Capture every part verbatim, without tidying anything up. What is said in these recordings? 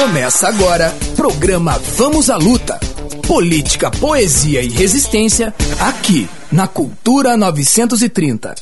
Começa agora, programa Vamos à Luta. Política, poesia e resistência, aqui na Cultura novecentos e trinta.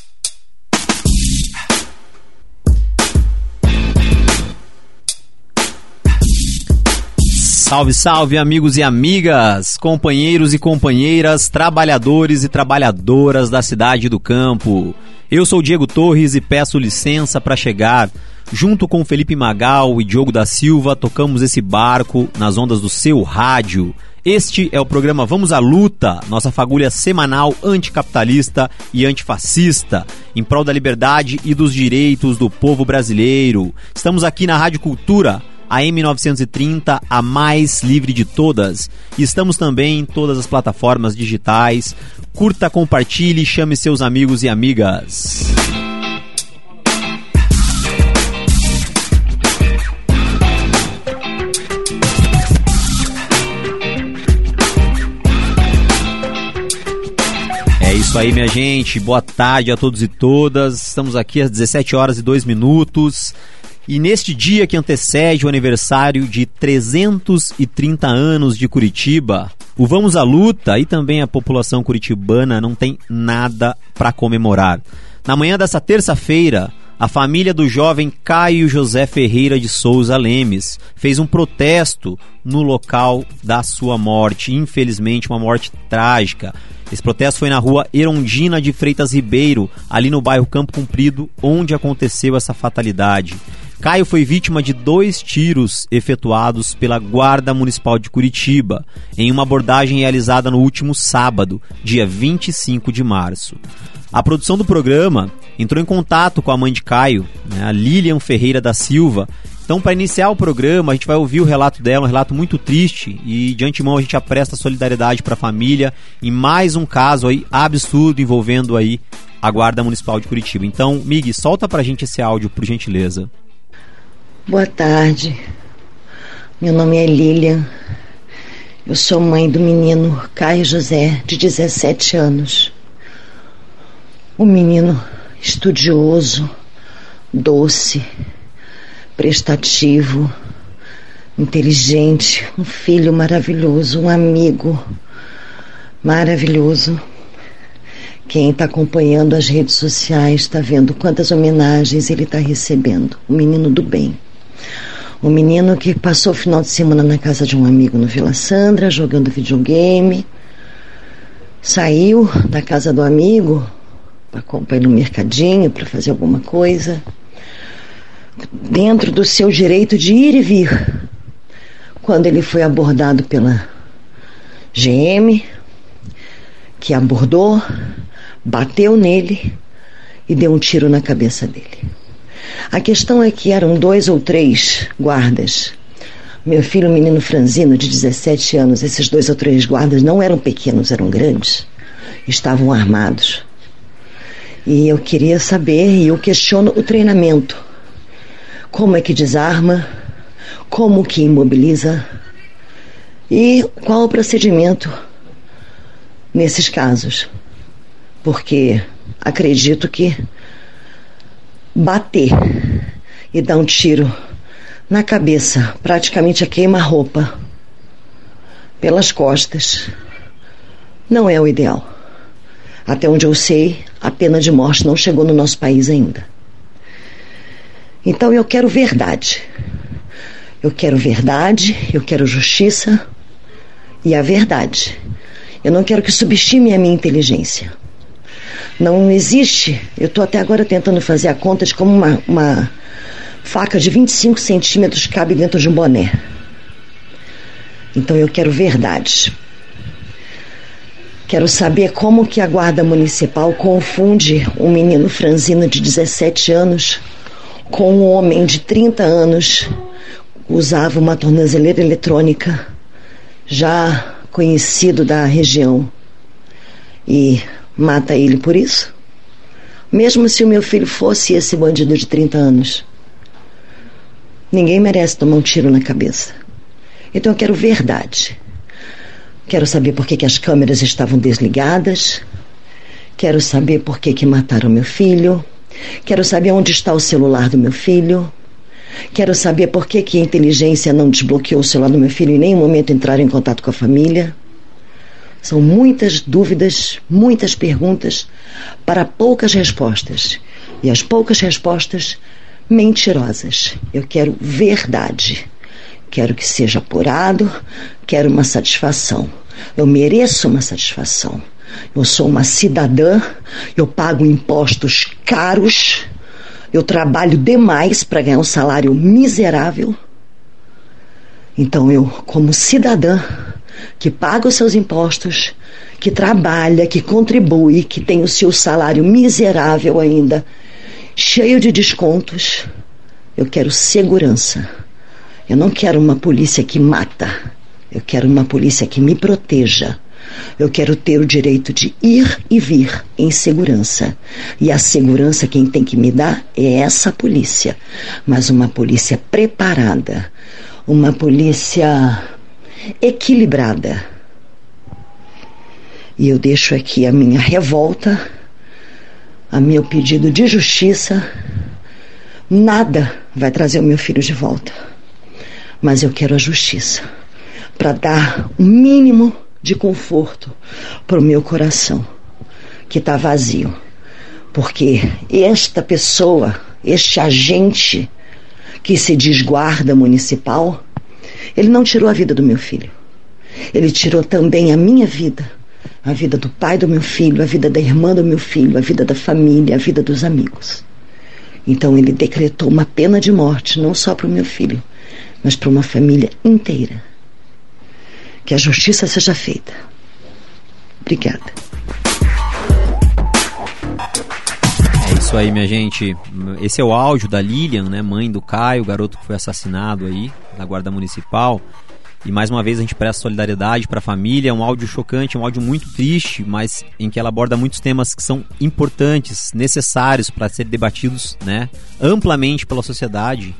Salve, salve, amigos e amigas, companheiros e companheiras, trabalhadores e trabalhadoras da cidade e do campo. Eu sou Diego Torres e peço licença para chegar. Junto com Felipe Magal e Diogo da Silva, tocamos esse barco nas ondas do seu rádio. Este é o programa Vamos à Luta, nossa fagulha semanal anticapitalista e antifascista, em prol da liberdade e dos direitos do povo brasileiro. Estamos aqui na Rádio Cultura, a M novecentos e trinta, a mais livre de todas. E estamos também em todas as plataformas digitais. Curta, compartilhe, chame seus amigos e amigas. É isso aí, minha gente. Boa tarde a todos e todas. Estamos aqui às dezessete horas e dois minutos. E neste dia que antecede o aniversário de trezentos e trinta anos de Curitiba, o Vamos à Luta e também a população curitibana não tem nada para comemorar. Na manhã dessa terça-feira, a família do jovem Caio José Ferreira de Souza Lemes fez um protesto no local da sua morte, infelizmente uma morte trágica. Esse protesto foi na rua Erondina de Freitas Ribeiro, ali no bairro Campo Comprido, onde aconteceu essa fatalidade. Caio foi vítima de dois tiros efetuados pela Guarda Municipal de Curitiba, em uma abordagem realizada no último sábado, dia vinte e cinco de março. A produção do programa entrou em contato com a mãe de Caio, né, a Lilian Ferreira da Silva. Então, para iniciar o programa, a gente vai ouvir o relato dela, um relato muito triste, e de antemão a gente já presta solidariedade para a família em mais um caso aí absurdo envolvendo aí a Guarda Municipal de Curitiba. Então, Mig, solta pra gente esse áudio, por gentileza. Boa tarde, meu nome é Lilian, eu sou mãe do menino Caio José, de dezessete anos. Um menino estudioso, doce, prestativo, inteligente, um filho maravilhoso, um amigo maravilhoso. Quem está acompanhando as redes sociais está vendo quantas homenagens ele está recebendo. Um menino do bem. Um menino que passou o final de semana na casa de um amigo no Vila Sandra, jogando videogame. Saiu da casa do amigo para ir no mercadinho, para fazer alguma coisa. Dentro do seu direito de ir e vir. Quando ele foi abordado pela G M, que abordou, bateu nele e deu um tiro na cabeça dele. A questão é que eram dois ou três guardas. Meu filho, o menino franzino, de dezessete anos, esses dois ou três guardas não eram pequenos, eram grandes. Estavam armados. E eu queria saber, e eu questiono o treinamento. Como é que desarma? Como que imobiliza? E qual o procedimento nesses casos? Porque acredito que bater e dar um tiro na cabeça, praticamente a queima-roupa, pelas costas, não é o ideal. Até onde eu sei, a pena de morte não chegou no nosso país ainda. Então eu quero verdade. Eu quero verdade, eu quero justiça e a verdade. Eu não quero que subestime a minha inteligência. Não existe, eu estou até agora tentando fazer a conta de como uma, uma faca de vinte e cinco centímetros cabe dentro de um boné. Então eu quero verdade. Quero saber como que a Guarda Municipal confunde um menino franzino de dezessete anos com um homem de trinta anos, usava uma tornozeleira eletrônica, já conhecido da região, e mata ele por isso? Mesmo se o meu filho fosse esse bandido de trinta anos. Ninguém merece tomar um tiro na cabeça. Então eu quero verdade. Quero saber por que, que as câmeras estavam desligadas. Quero saber por que, que mataram meu filho. Quero saber onde está o celular do meu filho. Quero saber por que, que a inteligência não desbloqueou o celular do meu filho e em nenhum momento entraram em contato com a família. São muitas dúvidas, muitas perguntas para poucas respostas. E as poucas respostas mentirosas. Eu quero verdade. Quero que seja apurado, quero uma satisfação. Eu mereço uma satisfação. Eu sou uma cidadã, eu pago impostos caros, eu trabalho demais para ganhar um salário miserável. Então eu, como cidadã, que paga os seus impostos, que trabalha, que contribui, que tem o seu salário miserável ainda, cheio de descontos, eu quero segurança. Eu não quero uma polícia que mata. Eu quero uma polícia que me proteja. Eu quero ter o direito de ir e vir em segurança. E a segurança quem tem que me dar é essa polícia. Mas uma polícia preparada. Uma polícia equilibrada. E eu deixo aqui a minha revolta, a meu pedido de justiça. Nada vai trazer o meu filho de volta. Mas eu quero a justiça para dar o mínimo de conforto para o meu coração, que está vazio. Porque esta pessoa, este agente que se diz guarda municipal, ele não tirou a vida do meu filho. Ele tirou também a minha vida, a vida do pai do meu filho, a vida da irmã do meu filho, a vida da família, a vida dos amigos. Então ele decretou uma pena de morte, não só para o meu filho, mas para uma família inteira. Que a justiça seja feita. Obrigada. É isso aí, minha gente. Esse é o áudio da Lilian, né, mãe do Caio, garoto que foi assassinado aí da Guarda Municipal. E mais uma vez a gente presta solidariedade para a família. É um áudio chocante, um áudio muito triste, mas em que ela aborda muitos temas que são importantes, necessários para serem debatidos, né, amplamente pela sociedade.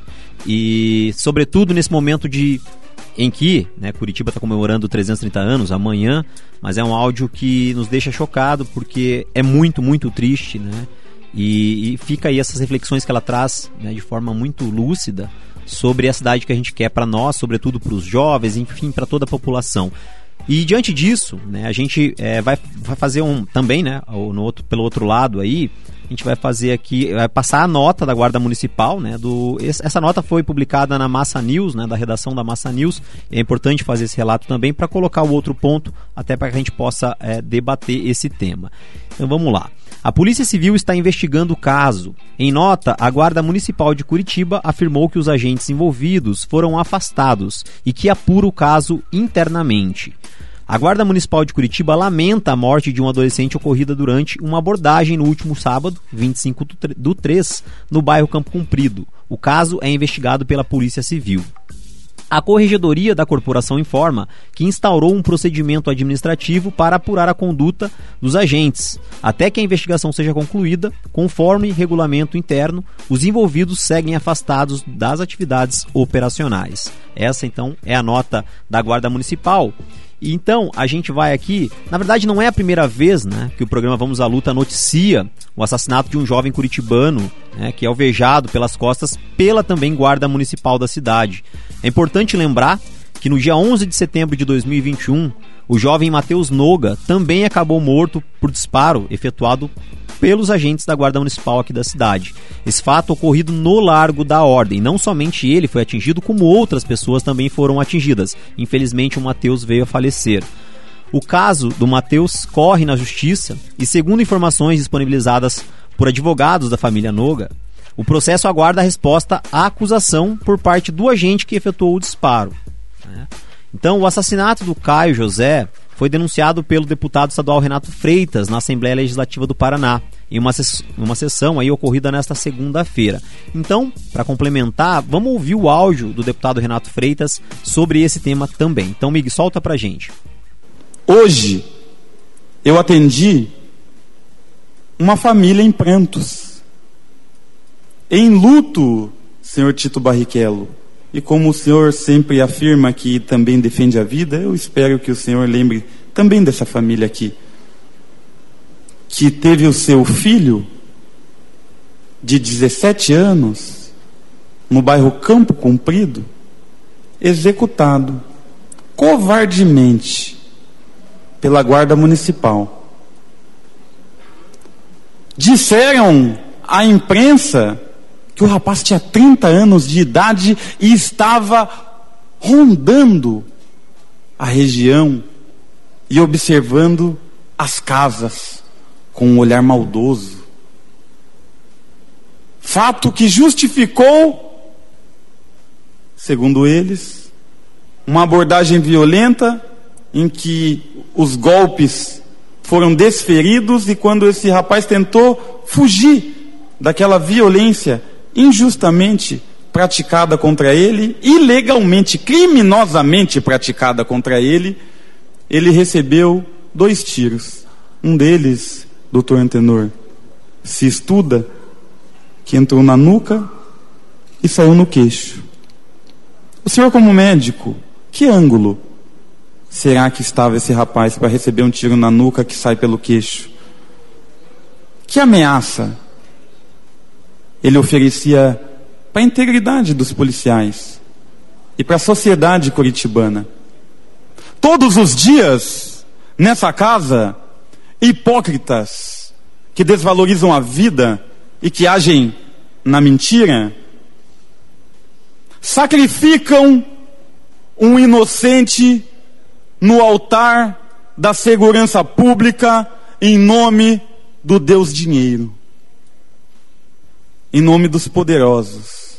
E sobretudo nesse momento de em que, né, Curitiba está comemorando trezentos e trinta anos amanhã, mas é um áudio que nos deixa chocado porque é muito, muito triste, né? E, e fica aí essas reflexões que ela traz, né, de forma muito lúcida sobre a cidade que a gente quer para nós, sobretudo para os jovens, enfim, para toda a população. E diante disso, né, a gente é, vai, vai fazer um também, né, no outro, pelo outro lado aí, a gente vai fazer aqui, vai passar a nota da Guarda Municipal, né, do, essa nota foi publicada na Massa News, né, da redação da Massa News. É importante fazer esse relato também para colocar o outro ponto, até para que a gente possa é, debater esse tema. Então vamos lá. A Polícia Civil está investigando o caso. Em nota, a Guarda Municipal de Curitiba afirmou que os agentes envolvidos foram afastados e que apura o caso internamente. A Guarda Municipal de Curitiba lamenta a morte de um adolescente ocorrida durante uma abordagem no último sábado, vinte e cinco do três, no bairro Campo Comprido. O caso é investigado pela Polícia Civil. A Corregedoria da Corporação informa que instaurou um procedimento administrativo para apurar a conduta dos agentes. Até que a investigação seja concluída, conforme regulamento interno, os envolvidos seguem afastados das atividades operacionais. Essa, então, é a nota da Guarda Municipal. E então, a gente vai aqui, na verdade não é a primeira vez, né, que o programa Vamos à Luta noticia o assassinato de um jovem curitibano, né, que é alvejado pelas costas pela também Guarda Municipal da cidade. É importante lembrar que no dia onze de setembro de dois mil e vinte e um, o jovem Matheus Noga também acabou morto por disparo efetuado pelos agentes da Guarda Municipal aqui da cidade. Esse fato ocorrido no Largo da Ordem. Não somente ele foi atingido, como outras pessoas também foram atingidas. Infelizmente, o Matheus veio a falecer. O caso do Matheus corre na justiça e, segundo informações disponibilizadas por advogados da família Noga, o processo aguarda a resposta à acusação por parte do agente que efetuou o disparo. Então, o assassinato do Caio José foi denunciado pelo deputado estadual Renato Freitas na Assembleia Legislativa do Paraná, em uma, ses- uma sessão aí ocorrida nesta segunda-feira. Então, para complementar, vamos ouvir o áudio do deputado Renato Freitas sobre esse tema também. Então, Mig, solta pra gente. Hoje, eu atendi uma família em prantos, em luto, senhor Tito Barrichello. E como o senhor sempre afirma que também defende a vida, eu espero que o senhor lembre também dessa família aqui, que teve o seu filho de dezessete anos no bairro Campo Comprido, executado covardemente pela Guarda Municipal. Disseram à imprensa que o rapaz tinha trinta anos de idade e estava rondando a região e observando as casas com um olhar maldoso. Fato que justificou, segundo eles, uma abordagem violenta em que os golpes foram desferidos, e quando esse rapaz tentou fugir daquela violência injustamente praticada contra ele, ilegalmente, criminosamente praticada contra ele, ele recebeu dois tiros. Um deles, doutor Antenor, se estuda que entrou na nuca e saiu no queixo. O senhor, como médico, que ângulo será que estava esse rapaz para receber um tiro na nuca que sai pelo queixo? Que ameaça ele oferecia para a integridade dos policiais e para a sociedade curitibana? Todos os dias, nessa casa, hipócritas que desvalorizam a vida e que agem na mentira, sacrificam um inocente no altar da segurança pública em nome do Deus dinheiro, em nome dos poderosos.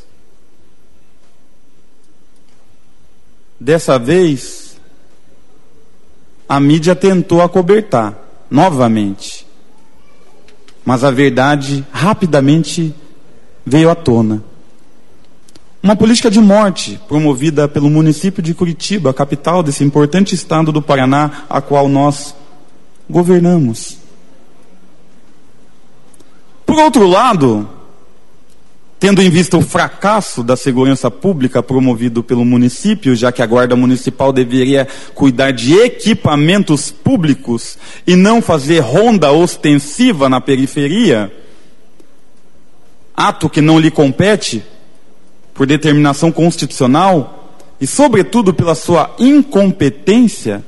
Dessa vez, a mídia tentou acobertar novamente, mas a verdade rapidamente veio à tona. Uma política de morte promovida pelo município de Curitiba, a capital desse importante estado do Paraná, a qual nós governamos. Por outro lado, tendo em vista o fracasso da segurança pública promovido pelo município, já que a Guarda Municipal deveria cuidar de equipamentos públicos e não fazer ronda ostensiva na periferia, ato que não lhe compete por determinação constitucional e, sobretudo, pela sua incompetência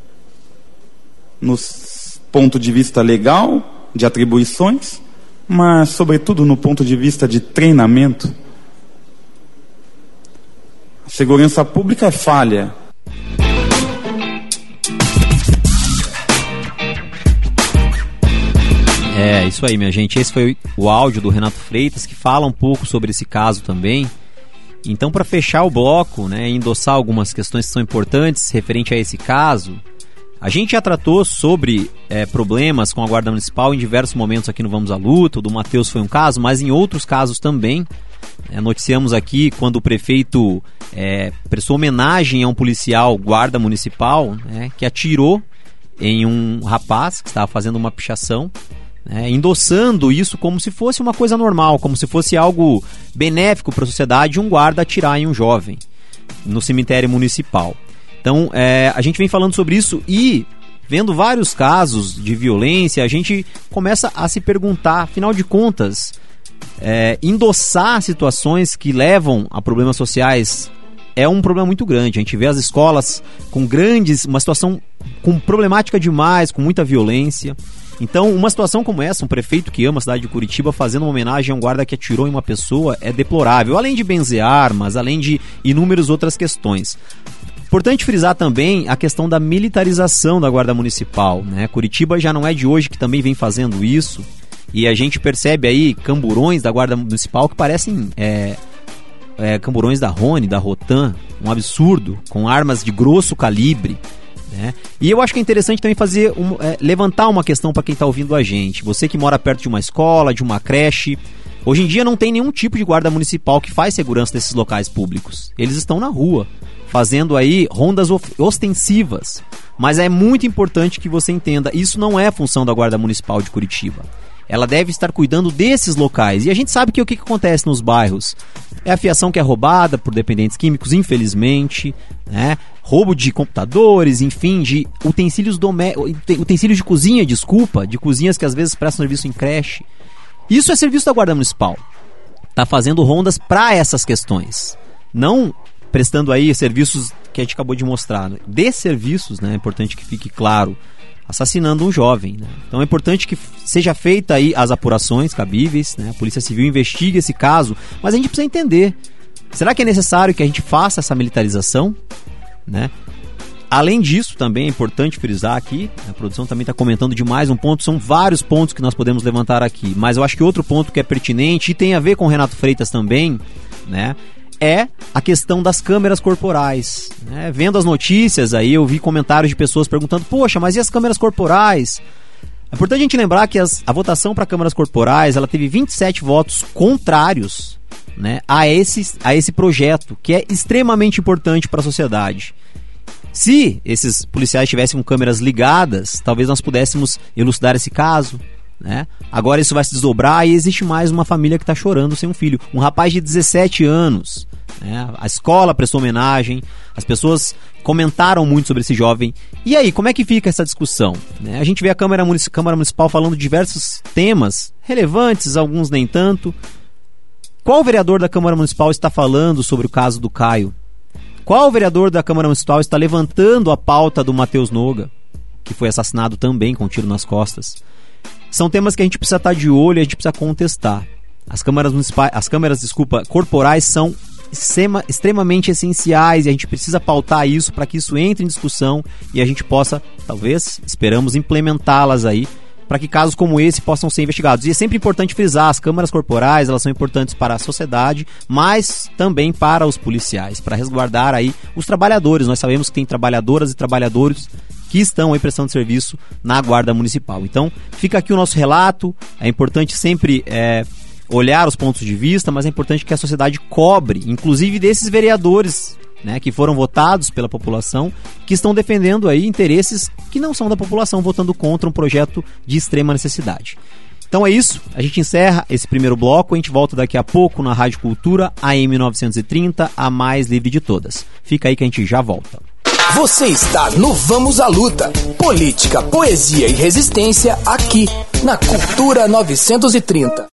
no ponto de vista legal, de atribuições, mas, sobretudo, no ponto de vista de treinamento. A segurança pública é falha. É, isso aí, minha gente. Esse foi o áudio do Renato Freitas, que fala um pouco sobre esse caso também. Então, para fechar o bloco, né, endossar algumas questões que são importantes referente a esse caso, a gente já tratou sobre é, problemas com a Guarda Municipal em diversos momentos aqui no Vamos à Luta. O do Matheus foi um caso, mas em outros casos também. É, noticiamos aqui quando o prefeito é, prestou homenagem a um policial guarda municipal, né, que atirou em um rapaz que estava fazendo uma pichação, né, endossando isso como se fosse uma coisa normal, como se fosse algo benéfico para a sociedade, um guarda atirar em um jovem no cemitério municipal. Então, é, a gente vem falando sobre isso e, vendo vários casos de violência, a gente começa a se perguntar, afinal de contas, é, endossar situações que levam a problemas sociais é um problema muito grande. A gente vê as escolas com grandes, uma situação com problemática demais, com muita violência. Então, uma situação como essa, um prefeito que ama a cidade de Curitiba fazendo uma homenagem a um guarda que atirou em uma pessoa, é deplorável, além de benzer armas, além de inúmeras outras questões. Importante frisar também a questão da militarização da Guarda Municipal, né? Curitiba já não é de hoje que também vem fazendo isso, e a gente percebe aí camburões da Guarda Municipal que parecem é, é, camburões da Rony, da Rotan, um absurdo, com armas de grosso calibre, né? E eu acho que é interessante também fazer um, é, levantar uma questão para quem está ouvindo a gente. Você que mora perto de uma escola, de uma creche, hoje em dia não tem nenhum tipo de guarda municipal que faz segurança desses locais públicos. Eles estão na rua, fazendo aí rondas ostensivas. Mas é muito importante que você entenda, isso não é função da Guarda Municipal de Curitiba. Ela deve estar cuidando desses locais. E a gente sabe que o que, que acontece nos bairros? É a fiação que é roubada por dependentes químicos, infelizmente, né? Roubo de computadores, enfim, de utensílios, domé- utensílios de cozinha, desculpa, de cozinhas que às vezes prestam serviço em creche. Isso é serviço da Guarda Municipal. está fazendo rondas para essas questões. Não prestando aí serviços que a gente acabou de mostrar. De serviços, né? É importante que fique claro. Assassinando um jovem, né? Então é importante que seja feita aí as apurações cabíveis, né? A Polícia Civil investigue esse caso, mas a gente precisa entender, será que é necessário que a gente faça essa militarização, né? Além disso, também é importante frisar aqui, a produção também está comentando de mais um ponto, são vários pontos que nós podemos levantar aqui, mas eu acho que outro ponto que é pertinente e tem a ver com o Renato Freitas também, né? É a questão das câmeras corporais, né? Vendo as notícias aí, eu vi comentários de pessoas perguntando, poxa, mas e as câmeras corporais? É importante a gente lembrar que as, a votação para câmeras corporais, ela teve vinte e sete votos contrários, né, a, esse, a esse projeto, que é extremamente importante para a sociedade. Se esses policiais tivessem com câmeras ligadas, talvez nós pudéssemos elucidar esse caso, né? Agora isso vai se desdobrar e existe mais uma família que está chorando sem um filho. Um rapaz de dezessete anos, né? A escola prestou homenagem, as pessoas comentaram muito sobre esse jovem. E aí, como é que fica essa discussão, né? A gente vê a Câmara Municipal, Câmara Municipal falando de diversos temas relevantes, alguns nem tanto. Qual vereador da Câmara Municipal está falando sobre o caso do Caio? Qual vereador da Câmara Municipal está levantando a pauta do Matheus Noga, que foi assassinado também com um tiro nas costas? São temas que a gente precisa estar de olho e a gente precisa contestar. As câmaras municipais, as câmaras, desculpa, corporais são extrema, extremamente essenciais e a gente precisa pautar isso para que isso entre em discussão e a gente possa, talvez, esperamos implementá-las aí, para que casos como esse possam ser investigados. E é sempre importante frisar, as câmaras corporais, elas são importantes para a sociedade, mas também para os policiais, para resguardar aí os trabalhadores. Nós sabemos que tem trabalhadoras e trabalhadores que estão aí prestando serviço na Guarda Municipal. Então, fica aqui o nosso relato. É importante sempre é, olhar os pontos de vista, mas é importante que a sociedade cobre, inclusive desses vereadores, né, que foram votados pela população, que estão defendendo aí interesses que não são da população, votando contra um projeto de extrema necessidade. Então é isso, a gente encerra esse primeiro bloco, a gente volta daqui a pouco na Rádio Cultura, A M novecentos e trinta, a mais livre de todas. Fica aí que a gente já volta. Você está no Vamos à Luta. Política, poesia e resistência aqui na Cultura novecentos e trinta.